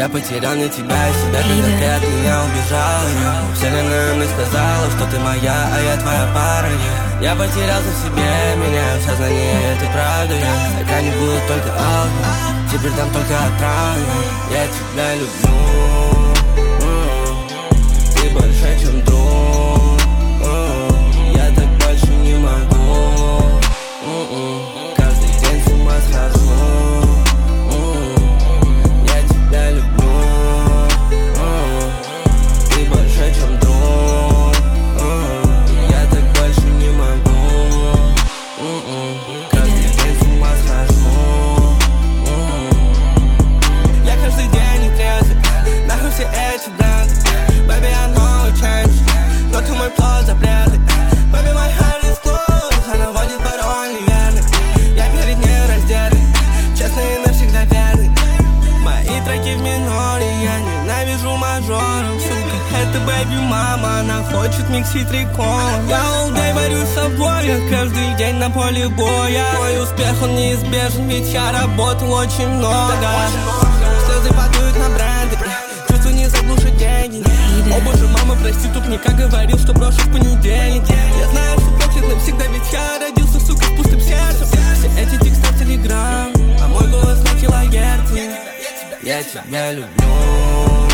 Я потерял не тебя и себя, когда ты от меня убежала. Вселенная мне сказала, что ты моя, а я твоя пара. Я потерялся в себе, меняю сознание этой правды. Пока не будет только алкоголь, теперь там только отрава. Я тебя люблю, ты больше, чем друг. Я так больше не могу. Каждый день с ума схожу. Я тебя люблю, ты больше, чем друг. Я так больше не могу. Каждый день с ума схожу. Я каждый день не трезвый, нахуй все эти бренды. Baby, I know it change, но ты мой плод запреты. Baby, my heart is closed, она водит пароль неверный. Я перед ней раздетый, честный и навсегда верный. Мои треки в миноре, я ненавижу мажоров, сука. Это baby мама, она хочет миксить рекон. Я all day варю с собой, я каждый день на поле боя. Мой успех, он неизбежен, ведь я работал очень много. Слезы падают на бренды, чувства не заглушат деньги. О боже, мама, прости, тут никак говорил, что брошу в понедельник. Я знаю, что проклят навсегда, ведь я родился, сука, с пустым сердцем. Все эти тексты в телеграм, а мой голос на килогерцы. Я тебя люблю.